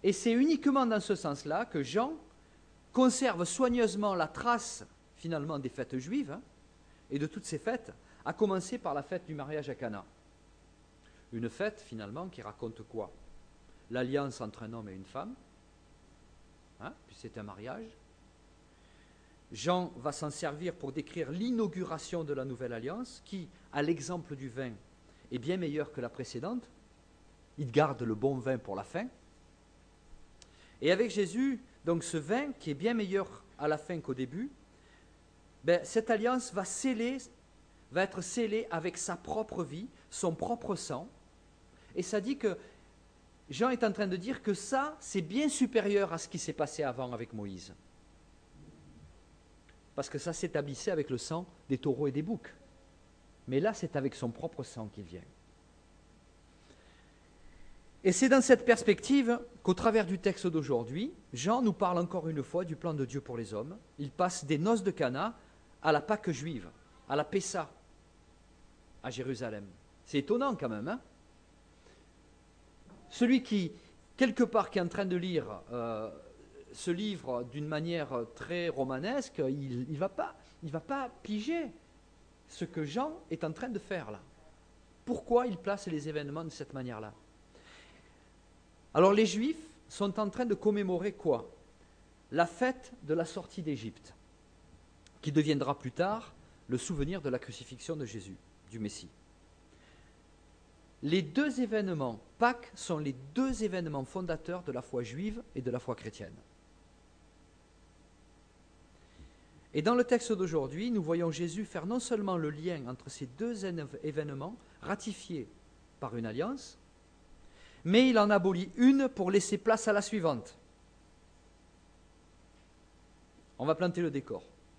Et c'est uniquement dans ce sens-là que Jean conserve soigneusement la trace, finalement, des fêtes juives, hein, et de toutes ces fêtes, à commencer par la fête du mariage à Cana. Une fête, finalement, qui raconte quoi? L'alliance entre un homme et une femme, hein, puis c'est un mariage. Jean va s'en servir pour décrire l'inauguration de la nouvelle alliance, qui, à l'exemple du vin, est bien meilleure que la précédente. Il garde le bon vin pour la fin. Et avec Jésus, donc ce vin, qui est bien meilleur à la fin qu'au début, cette alliance va être scellée avec sa propre vie, son propre sang. Et ça dit que Jean est en train de dire que ça, c'est bien supérieur à ce qui s'est passé avant avec Moïse. Parce que ça s'établissait avec le sang des taureaux et des boucs. Mais là, c'est avec son propre sang qu'il vient. Et c'est dans cette perspective qu'au travers du texte d'aujourd'hui, Jean nous parle encore une fois du plan de Dieu pour les hommes. Il passe des noces de Cana à la Pâque juive, à la Pessa, à Jérusalem. C'est étonnant quand même, hein? Celui qui, quelque part, qui est en train de lire ce livre d'une manière très romanesque, il ne va pas piger ce que Jean est en train de faire là. Pourquoi il place les événements de cette manière-là? Alors les Juifs sont en train de commémorer quoi? La fête de la sortie d'Égypte, qui deviendra plus tard le souvenir de la crucifixion de Jésus, du Messie. Les deux événements, Pâques, sont les deux événements fondateurs de la foi juive et de la foi chrétienne. Et dans le texte d'aujourd'hui, nous voyons Jésus faire non seulement le lien entre ces deux événements ratifiés par une alliance, mais il en abolit une pour laisser place à la suivante. On va planter le décor.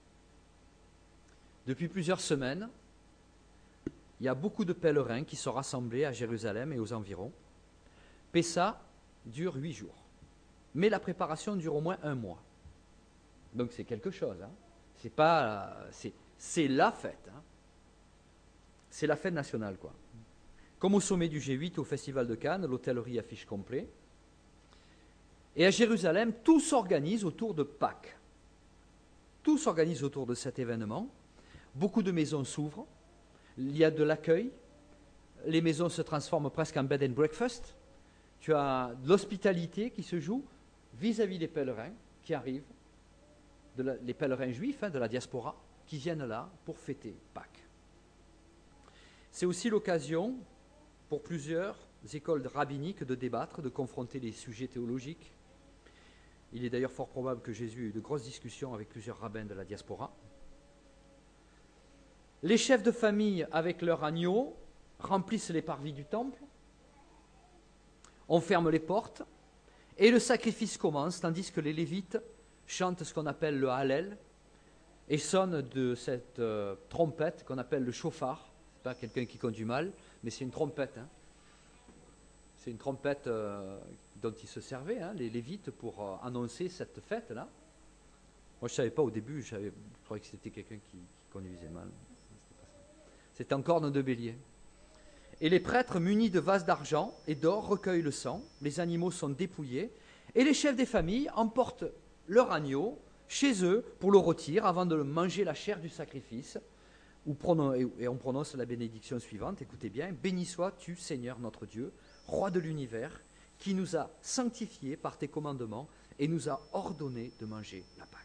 Depuis plusieurs semaines, il y a beaucoup de pèlerins qui sont rassemblés à Jérusalem et aux environs. Pessa dure 8 jours, mais la préparation dure au moins 1 mois. Donc c'est quelque chose, hein. C'est la fête, hein. C'est la fête nationale, quoi. Comme au sommet du G8 au Festival de Cannes, l'hôtellerie affiche complet. Et à Jérusalem, tout s'organise autour de Pâques. Tout s'organise autour de cet événement. Beaucoup de maisons s'ouvrent. Il y a de l'accueil. Les maisons se transforment presque en bed and breakfast. Tu as de l'hospitalité qui se joue vis-à-vis des pèlerins qui arrivent, les pèlerins juifs, hein, de la diaspora, qui viennent là pour fêter Pâques. C'est aussi l'occasion pour plusieurs écoles rabbiniques de débattre, de confronter les sujets théologiques. Il est d'ailleurs fort probable que Jésus ait eu de grosses discussions avec plusieurs rabbins de la diaspora. Les chefs de famille, avec leurs agneaux, remplissent les parvis du temple. On ferme les portes et le sacrifice commence, tandis que les Lévites chantent ce qu'on appelle le Hallel et sonnent de cette trompette qu'on appelle le chauffard. Ce n'est pas quelqu'un qui conduit mal, mais c'est une trompette. Hein. C'est une trompette dont ils se servaient, hein, les Lévites, pour annoncer cette fête-là. Moi, je ne savais pas au début, je croyais que c'était quelqu'un qui conduisait mal. C'était en corne de bélier. Et les prêtres munis de vases d'argent et d'or recueillent le sang, les animaux sont dépouillés, et les chefs des familles emportent leur agneau chez eux pour le rôtir avant de manger la chair du sacrifice. Et on prononce la bénédiction suivante, écoutez bien, « Béni sois-tu, Seigneur notre Dieu, Roi de l'univers, qui nous a sanctifiés par tes commandements et nous a ordonné de manger la Pâque. »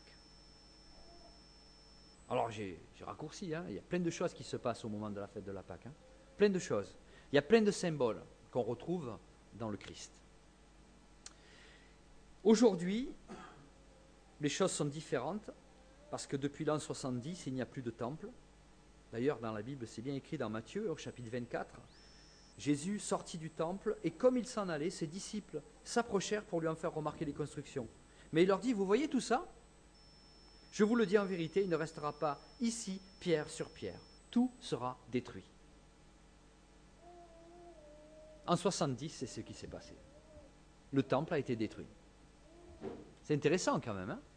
Alors j'ai raccourci, hein, il y a plein de choses qui se passent au moment de la fête de la Pâque. Hein, plein de choses. Il y a plein de symboles qu'on retrouve dans le Christ. Aujourd'hui, les choses sont différentes parce que depuis l'an 70, il n'y a plus de temple. D'ailleurs, dans la Bible, c'est bien écrit dans Matthieu, au chapitre 24, Jésus sortit du temple et comme il s'en allait, ses disciples s'approchèrent pour lui en faire remarquer les constructions. Mais il leur dit, vous voyez tout ça? Je vous le dis en vérité, il ne restera pas ici pierre sur pierre. Tout sera détruit. En 70, c'est ce qui s'est passé. Le temple a été détruit. C'est intéressant quand même, hein?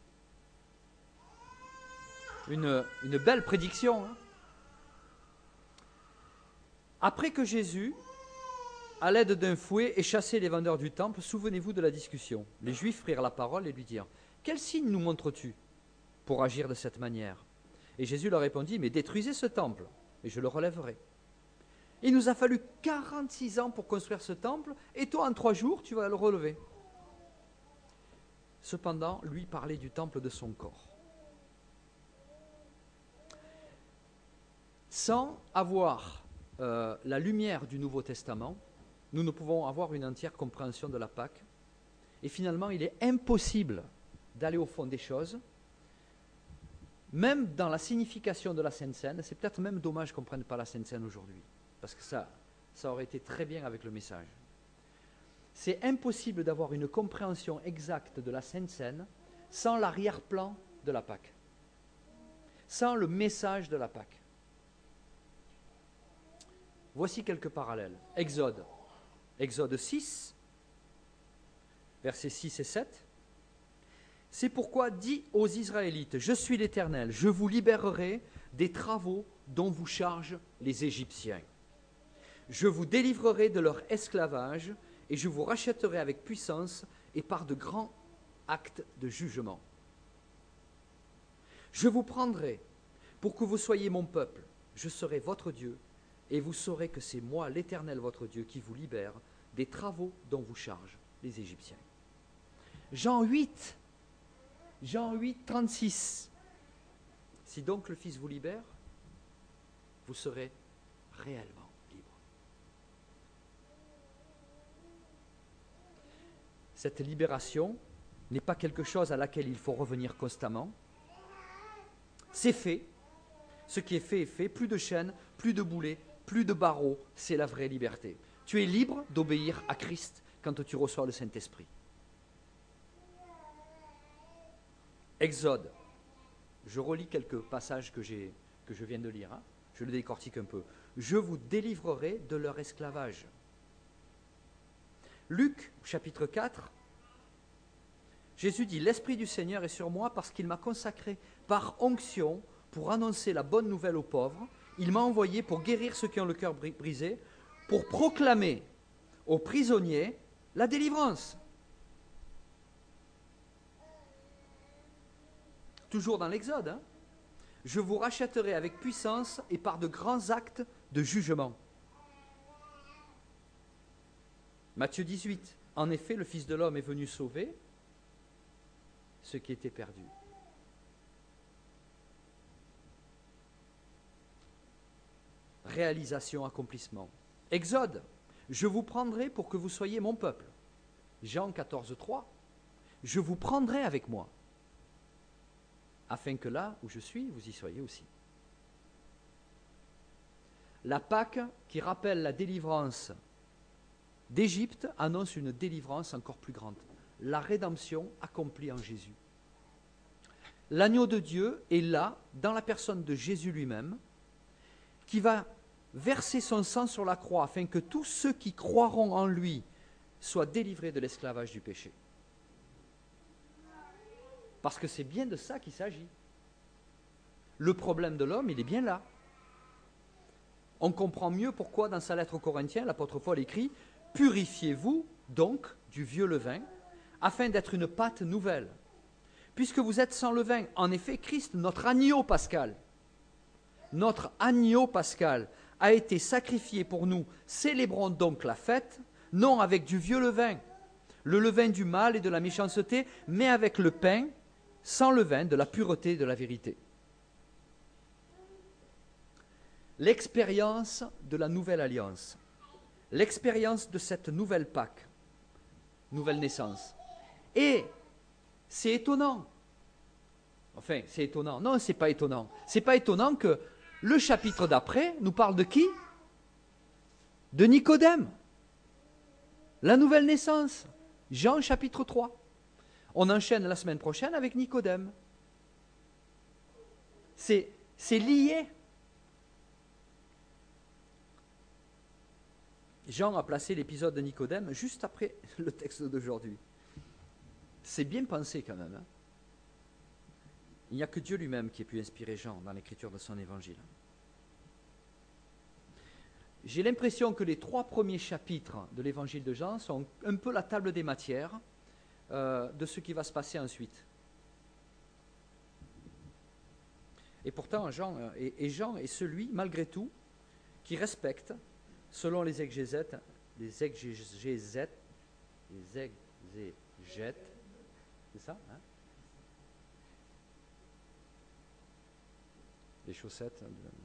Une belle prédiction. Hein? Après que Jésus à l'aide d'un fouet et chassez les vendeurs du temple. Souvenez-vous de la discussion. Les Juifs prirent la parole et lui dirent, « Quel signe nous montres-tu pour agir de cette manière ?» Et Jésus leur répondit, « Mais détruisez ce temple, et je le relèverai. » Il nous a fallu 46 ans pour construire ce temple, et toi, en 3 jours, tu vas le relever. Cependant, lui parlait du temple de son corps. Sans avoir la lumière du Nouveau Testament, nous ne pouvons avoir une entière compréhension de la Pâque. Et finalement, il est impossible d'aller au fond des choses. Même dans la signification de la Sainte Seine, c'est peut-être même dommage qu'on ne prenne pas la Sainte Seine aujourd'hui, parce que ça aurait été très bien avec le message. C'est impossible d'avoir une compréhension exacte de la Sainte Seine sans l'arrière-plan de la Pâque, sans le message de la Pâque. Voici quelques parallèles. Exode 6, versets 6 et 7. C'est pourquoi dis aux Israélites, je suis l'Éternel, je vous libérerai des travaux dont vous chargent les Égyptiens. Je vous délivrerai de leur esclavage et je vous rachèterai avec puissance et par de grands actes de jugement. Je vous prendrai pour que vous soyez mon peuple, je serai votre Dieu et vous saurez que c'est moi, l'Éternel, votre Dieu, qui vous libère des travaux dont vous chargent les Égyptiens. Jean 8, 36. Si donc le Fils vous libère, vous serez réellement libre. Cette libération n'est pas quelque chose à laquelle il faut revenir constamment. C'est fait. Ce qui est fait est fait. Plus de chaînes, plus de boulets, plus de barreaux. C'est la vraie liberté. Tu es libre d'obéir à Christ quand tu reçois le Saint-Esprit. Exode. Je relis quelques passages que je viens de lire. Je le décortique un peu. Je vous délivrerai de leur esclavage. Luc, chapitre 4. Jésus dit, l'Esprit du Seigneur est sur moi parce qu'il m'a consacré par onction pour annoncer la bonne nouvelle aux pauvres. Il m'a envoyé pour guérir ceux qui ont le cœur brisé, pour proclamer aux prisonniers la délivrance. Toujours dans l'Exode. Je vous rachèterai avec puissance et par de grands actes de jugement. Matthieu 18. En effet, le Fils de l'homme est venu sauver ce qui était perdu. Réalisation, accomplissement. Exode. Je vous prendrai pour que vous soyez mon peuple. Jean 14, 3. Je vous prendrai avec moi, afin que là où je suis, vous y soyez aussi. La Pâque, qui rappelle la délivrance d'Égypte, annonce une délivrance encore plus grande. La rédemption accomplie en Jésus. L'agneau de Dieu est là, dans la personne de Jésus lui-même, qui va verser son sang sur la croix afin que tous ceux qui croiront en lui soient délivrés de l'esclavage du péché. Parce que c'est bien de ça qu'il s'agit. Le problème de l'homme, il est bien là. On comprend mieux pourquoi dans sa lettre aux Corinthiens, l'apôtre Paul écrit « Purifiez-vous donc du vieux levain, afin d'être une pâte nouvelle. Puisque vous êtes sans levain, en effet, Christ, notre agneau pascal, a été sacrifié pour nous. Célébrons donc la fête, non avec du vieux levain, le levain du mal et de la méchanceté, mais avec le pain sans levain de la pureté et de la vérité. » L'expérience de la nouvelle alliance, l'expérience de cette nouvelle Pâque, nouvelle naissance. Et c'est étonnant. Enfin, c'est étonnant. Non, c'est pas étonnant. C'est pas étonnant que le chapitre d'après nous parle de qui? De Nicodème. La nouvelle naissance. Jean chapitre 3. On enchaîne la semaine prochaine avec Nicodème. C'est lié. Jean a placé l'épisode de Nicodème juste après le texte d'aujourd'hui. C'est bien pensé quand même. Il n'y a que Dieu lui-même qui ait pu inspirer Jean dans l'écriture de son évangile. j'ai l'impression que les 3 premiers chapitres de l'évangile de Jean sont un peu la table des matières de ce qui va se passer ensuite. Et pourtant, Jean est celui, malgré tout, qui respecte, selon les exégètes, c'est ça, hein? Les chaussettes.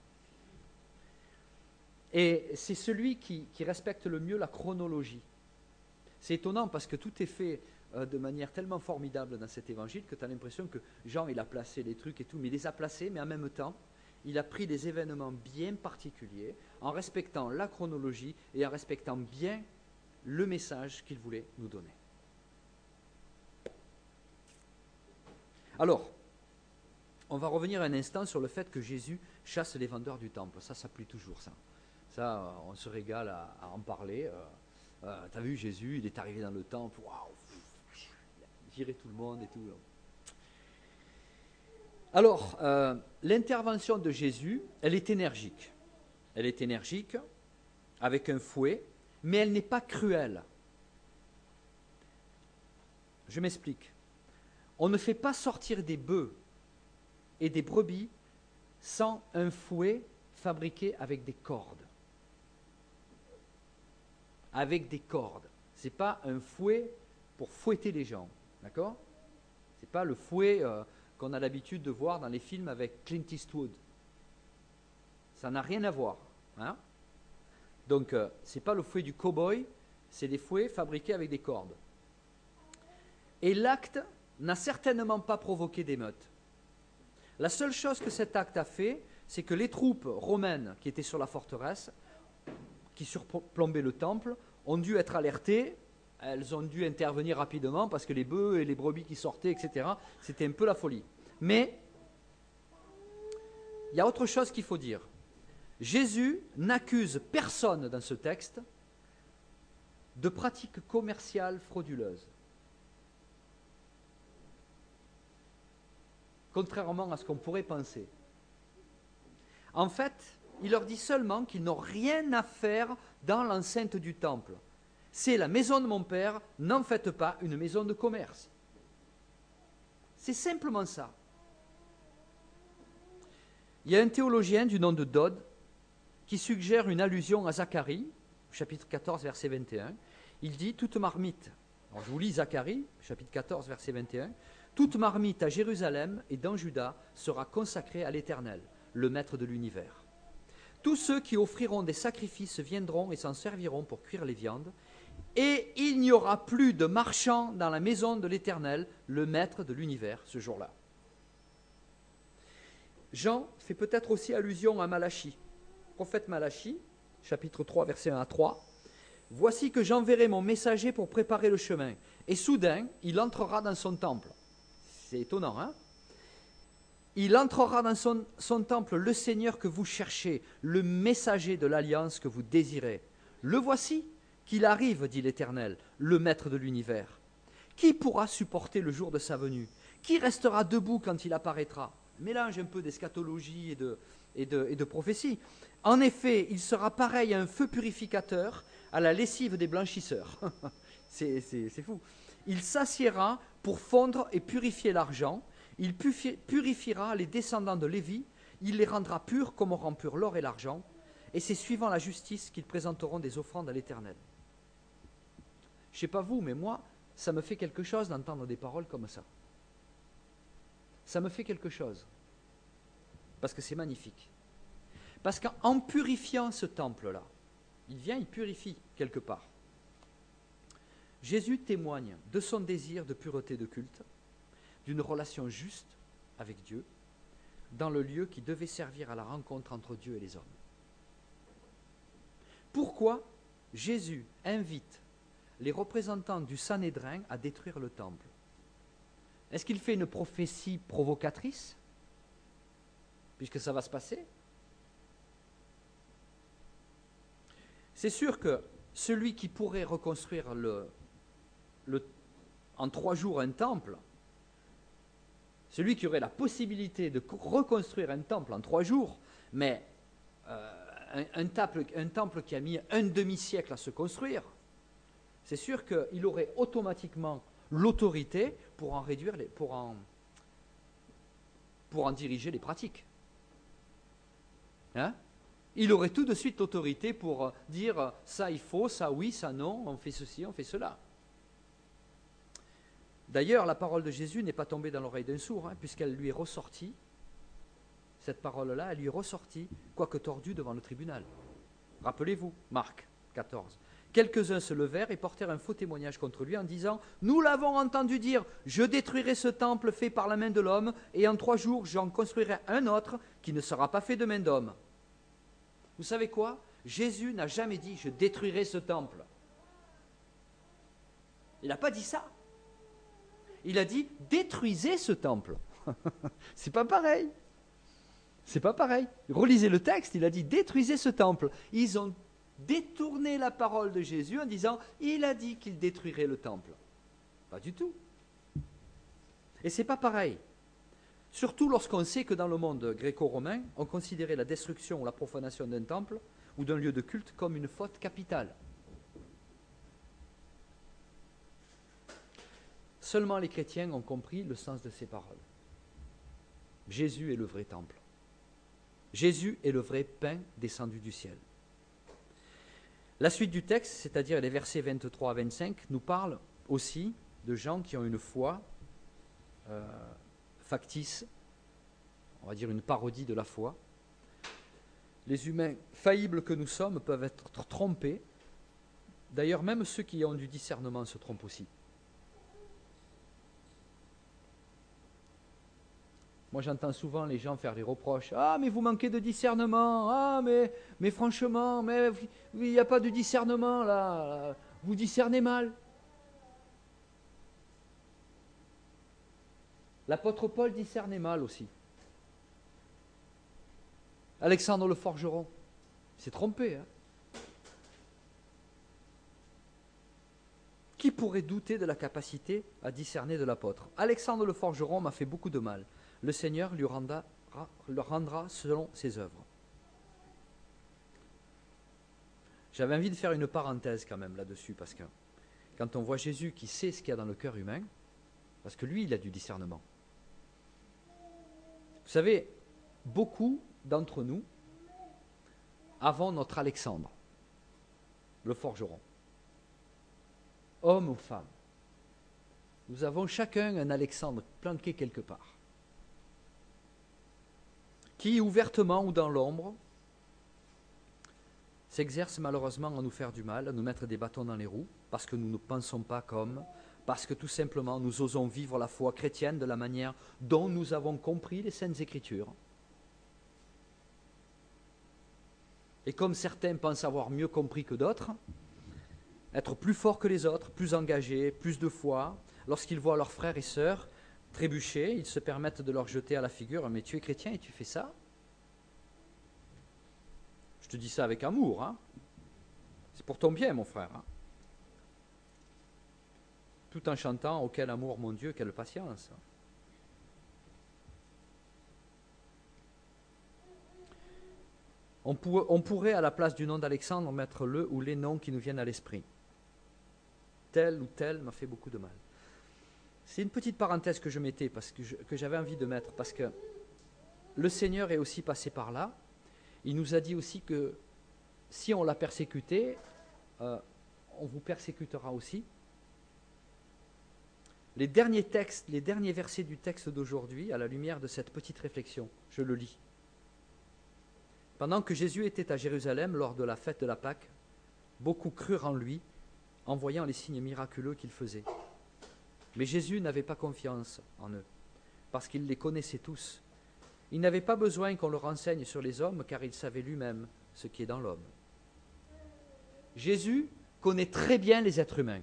Et c'est celui qui respecte le mieux la chronologie. C'est étonnant parce que tout est fait de manière tellement formidable dans cet évangile que tu as l'impression que Jean, il a placé les trucs et tout, mais il les a placés, mais en même temps, il a pris des événements bien particuliers en respectant la chronologie et en respectant bien le message qu'il voulait nous donner. Alors, on va revenir un instant sur le fait que Jésus chasse les vendeurs du temple. Ça plaît toujours, ça. Ça, on se régale à en parler. T'as vu, Jésus, il est arrivé dans le temple, waouh, il virait tout le monde et tout. Alors, l'intervention de Jésus, elle est énergique. Elle est énergique, avec un fouet, mais elle n'est pas cruelle. Je m'explique. On ne fait pas sortir des bœufs et des brebis sans un fouet fabriqué avec des cordes. Avec des cordes. Ce n'est pas un fouet pour fouetter les gens. D'accord ? Ce n'est pas le fouet qu'on a l'habitude de voir dans les films avec Clint Eastwood. Ça n'a rien à voir. Hein ? Donc, ce n'est pas le fouet du cow-boy, c'est des fouets fabriqués avec des cordes. Et l'acte n'a certainement pas provoqué d'émeute. La seule chose que cet acte a fait, c'est que les troupes romaines qui étaient sur la forteresse, qui surplombaient le temple, ont dû être alertées. Elles ont dû intervenir rapidement parce que les bœufs et les brebis qui sortaient, etc., c'était un peu la folie. Mais il y a autre chose qu'il faut dire. Jésus n'accuse personne dans ce texte de pratiques commerciales frauduleuses. Contrairement à ce qu'on pourrait penser. En fait, il leur dit seulement qu'ils n'ont rien à faire dans l'enceinte du temple. C'est la maison de mon père, n'en faites pas une maison de commerce. C'est simplement ça. Il y a un théologien du nom de Dodd qui suggère une allusion à Zacharie, chapitre 14, verset 21. Il dit « Toute marmite », alors je vous lis Zacharie, chapitre 14, verset 21, « Toute marmite à Jérusalem et dans Juda sera consacrée à l'Éternel, le maître de l'univers. Tous ceux qui offriront des sacrifices viendront et s'en serviront pour cuire les viandes, et il n'y aura plus de marchands dans la maison de l'Éternel, le maître de l'univers, ce jour-là. » Jean fait peut-être aussi allusion à Malachie. Prophète Malachie, chapitre 3, verset 1 à 3. « Voici que j'enverrai mon messager pour préparer le chemin, et soudain, il entrera dans son temple. » C'est étonnant, hein ? Il entrera dans son temple le Seigneur que vous cherchez, le messager de l'alliance que vous désirez. Le voici, qu'il arrive, dit l'Éternel, le maître de l'univers. Qui pourra supporter le jour de sa venue? Qui restera debout quand il apparaîtra? Mélange un peu d'eschatologie et de prophétie. En effet, il sera pareil à un feu purificateur, à la lessive des blanchisseurs. C'est fou. Il s'assiera pour fondre et purifier l'argent. Il purifiera les descendants de Lévi. Il les rendra purs comme on rend pur l'or et l'argent. Et c'est suivant la justice qu'ils présenteront des offrandes à l'Éternel. Je ne sais pas vous, mais moi, ça me fait quelque chose d'entendre des paroles comme ça. Ça me fait quelque chose. Parce que c'est magnifique. Parce qu'en purifiant ce temple-là, il vient, il purifie quelque part. Jésus témoigne de son désir de pureté de culte, d'une relation juste avec Dieu, dans le lieu qui devait servir à la rencontre entre Dieu et les hommes. Pourquoi Jésus invite les représentants du Sanhédrin à détruire le temple? Est-ce qu'il fait une prophétie provocatrice, puisque ça va se passer? C'est sûr que celui qui pourrait reconstruire en 3 jours un temple, celui qui aurait la possibilité de reconstruire un temple en 3 jours, mais un temple qui a mis un demi-siècle à se construire, c'est sûr qu'il aurait automatiquement l'autorité pour en réduire, pour en diriger les pratiques. Hein? Il aurait tout de suite l'autorité pour dire ça il faut, ça oui, ça non, on fait ceci, on fait cela. D'ailleurs, la parole de Jésus n'est pas tombée dans l'oreille d'un sourd, puisqu'elle lui est ressortie. Cette parole-là, elle lui est ressortie, quoique tordue devant le tribunal. Rappelez-vous, Marc 14. Quelques-uns se levèrent et portèrent un faux témoignage contre lui en disant « Nous l'avons entendu dire, je détruirai ce temple fait par la main de l'homme, et en 3 jours j'en construirai un autre qui ne sera pas fait de main d'homme. » Vous savez quoi? Jésus n'a jamais dit « Je détruirai ce temple ». Il n'a pas dit ça. Il a dit « Détruisez ce temple ». C'est pas pareil. C'est pas pareil. Relisez le texte, il a dit « Détruisez ce temple ». Ils ont détourné la parole de Jésus en disant « Il a dit qu'il détruirait le temple ». Pas du tout. Et c'est pas pareil. Surtout lorsqu'on sait que dans le monde gréco-romain, on considérait la destruction ou la profanation d'un temple ou d'un lieu de culte comme une faute capitale. Seulement les chrétiens ont compris le sens de ces paroles. Jésus est le vrai temple. Jésus est le vrai pain descendu du ciel. La suite du texte, c'est-à-dire les versets 23 à 25, nous parle aussi de gens qui ont une foi factice, on va dire une parodie de la foi. Les humains faillibles que nous sommes peuvent être trompés. D'ailleurs, même ceux qui ont du discernement se trompent aussi. Moi, j'entends souvent les gens faire des reproches. « Ah, mais vous manquez de discernement. Ah, mais franchement, mais il n'y a pas de discernement là. Vous discernez mal. » L'apôtre Paul discernait mal aussi. Alexandre le forgeron s'est trompé. Qui pourrait douter de la capacité à discerner de l'apôtre? Alexandre le forgeron m'a fait beaucoup de mal. Le Seigneur le rendra selon ses œuvres. J'avais envie de faire une parenthèse quand même là-dessus, parce que quand on voit Jésus qui sait ce qu'il y a dans le cœur humain, parce que lui, il a du discernement. Vous savez, beaucoup d'entre nous avons notre Alexandre, le forgeron. Homme ou femme. Nous avons chacun un Alexandre planqué quelque part, qui, ouvertement ou dans l'ombre, s'exerce malheureusement à nous faire du mal, à nous mettre des bâtons dans les roues, parce que nous ne pensons pas comme, parce que tout simplement nous osons vivre la foi chrétienne de la manière dont nous avons compris les Saintes Écritures. Et comme certains pensent avoir mieux compris que d'autres, être plus forts que les autres, plus engagés, plus de foi, lorsqu'ils voient leurs frères et sœurs trébucher, ils se permettent de leur jeter à la figure « Mais tu es chrétien et tu fais ça ?» Je te dis ça avec amour, C'est pour ton bien, mon frère, Tout en chantant « Oh, quel amour, mon Dieu, quelle patience !» On pourrait, à la place du nom d'Alexandre, mettre le ou les noms qui nous viennent à l'esprit. Tel ou tel m'a fait beaucoup de mal. C'est une petite parenthèse que je mettais, que j'avais envie de mettre, parce que le Seigneur est aussi passé par là. Il nous a dit aussi que si on l'a persécuté, on vous persécutera aussi. Les derniers textes, les derniers versets du texte d'aujourd'hui, à la lumière de cette petite réflexion, je le lis. Pendant que Jésus était à Jérusalem lors de la fête de la Pâque, beaucoup crurent en lui, en voyant les signes miraculeux qu'il faisait. Mais Jésus n'avait pas confiance en eux, parce qu'il les connaissait tous. Il n'avait pas besoin qu'on le renseigne sur les hommes, car il savait lui-même ce qui est dans l'homme. Jésus connaît très bien les êtres humains.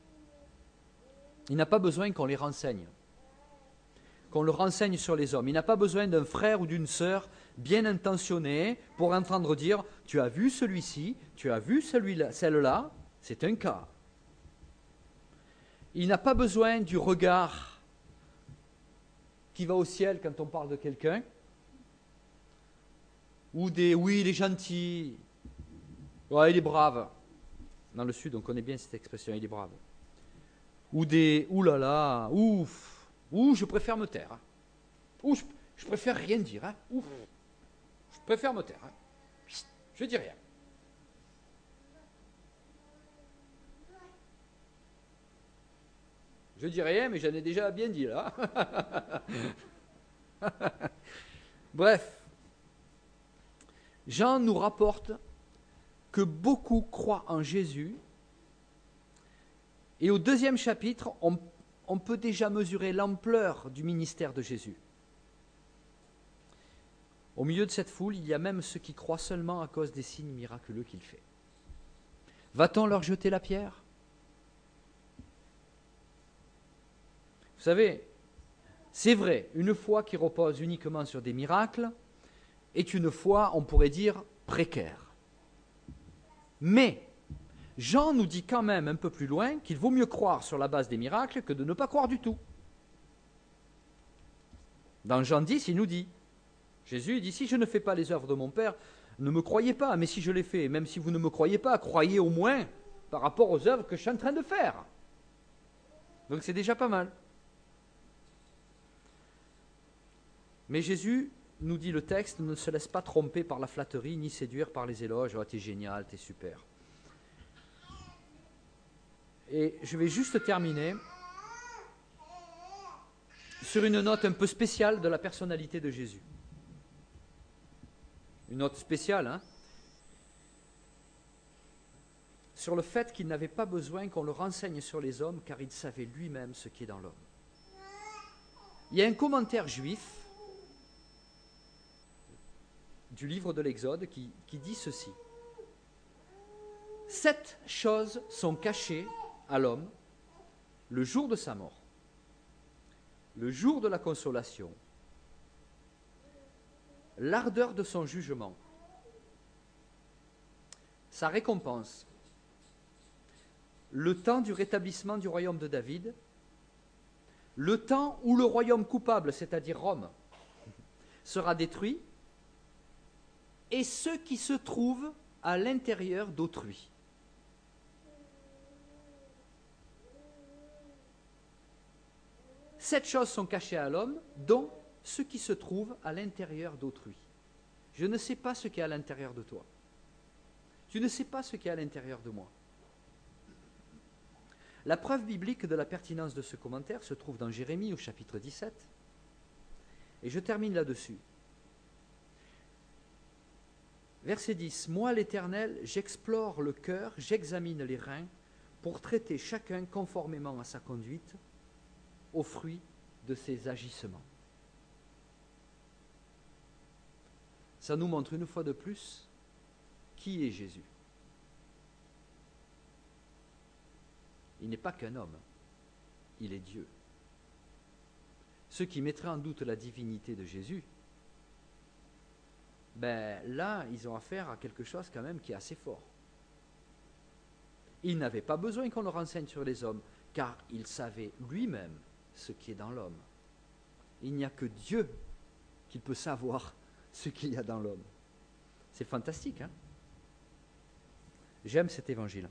Il n'a pas besoin qu'on les renseigne, qu'on le renseigne sur les hommes. Il n'a pas besoin d'un frère ou d'une sœur bien intentionné pour entendre dire « Tu as vu celui-ci, tu as vu celui-là, celle-là, c'est un cas. » Il n'a pas besoin du regard qui va au ciel quand on parle de quelqu'un, ou des oui, il est gentil, ouais, il est brave. Dans le Sud, on connaît bien cette expression, il est brave. Ou des oulala, ouf, ou je préfère me taire. Hein. Ou je préfère rien dire. Hein. Ouf, je préfère me taire. Hein. Je dis rien. Je dis rien, mais j'en ai déjà bien dit là. Bref, Jean nous rapporte que beaucoup croient en Jésus. Et au 2e chapitre, on peut déjà mesurer l'ampleur du ministère de Jésus. Au milieu de cette foule, il y a même ceux qui croient seulement à cause des signes miraculeux qu'il fait. Va-t-on leur jeter la pierre ? Vous savez, c'est vrai, une foi qui repose uniquement sur des miracles est une foi, on pourrait dire, précaire. Mais Jean nous dit quand même un peu plus loin qu'il vaut mieux croire sur la base des miracles que de ne pas croire du tout. Dans Jean 10, il nous dit, Jésus dit, si je ne fais pas les œuvres de mon Père, ne me croyez pas, mais si je les fais, même si vous ne me croyez pas, croyez au moins par rapport aux œuvres que je suis en train de faire. Donc c'est déjà pas mal. Mais Jésus, nous dit le texte, ne se laisse pas tromper par la flatterie, ni séduire par les éloges. Oh, t'es génial, t'es super. Et je vais juste terminer sur une note un peu spéciale de la personnalité de Jésus. Une note spéciale, hein, sur le fait qu'il n'avait pas besoin qu'on le renseigne sur les hommes, car il savait lui-même ce qui est dans l'homme. Il y a un commentaire juif du livre de l'Exode qui dit ceci. 7 choses sont cachées à l'homme le jour de sa mort, le jour de la consolation, l'ardeur de son jugement, sa récompense, le temps du rétablissement du royaume de David, le temps où le royaume coupable, c'est-à-dire Rome, sera détruit, et ceux qui se trouvent à l'intérieur d'autrui. Sept choses sont cachées à l'homme, dont ce qui se trouve à l'intérieur d'autrui. Je ne sais pas ce qui est à l'intérieur de toi. Tu ne sais pas ce qui est à l'intérieur de moi. La preuve biblique de la pertinence de ce commentaire se trouve dans Jérémie au chapitre 17. Et je termine là-dessus. Verset 10. Moi, l'Éternel, j'explore le cœur, j'examine les reins, pour traiter chacun conformément à sa conduite, au fruit de ses agissements. Ça nous montre une fois de plus qui est Jésus. Il n'est pas qu'un homme, il est Dieu. Ceux qui mettraient en doute la divinité de Jésus, ben là, ils ont affaire à quelque chose quand même qui est assez fort. Il n'avait pas besoin qu'on le renseigne sur les hommes, car il savait lui-même ce qui est dans l'homme. Il n'y a que Dieu qui peut savoir ce qu'il y a dans l'homme. C'est fantastique, hein? J'aime cet évangile.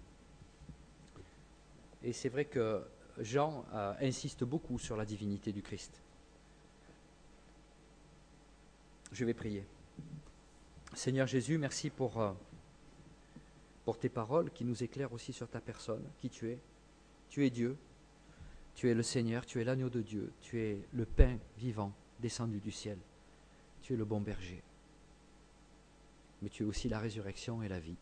Et c'est vrai que Jean insiste beaucoup sur la divinité du Christ. Je vais prier. Seigneur Jésus, merci pour tes paroles qui nous éclairent aussi sur ta personne, qui tu es. Tu es Dieu, tu es le Seigneur, tu es l'agneau de Dieu, tu es le pain vivant descendu du ciel, tu es le bon berger. Mais tu es aussi la résurrection et la vie.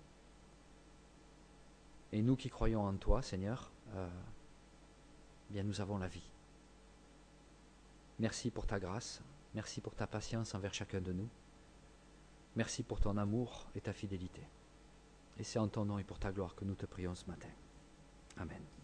Et nous qui croyons en toi, Seigneur, bien nous avons la vie. Merci pour ta grâce, merci pour ta patience envers chacun de nous. Merci pour ton amour et ta fidélité. Et c'est en ton nom et pour ta gloire que nous te prions ce matin. Amen.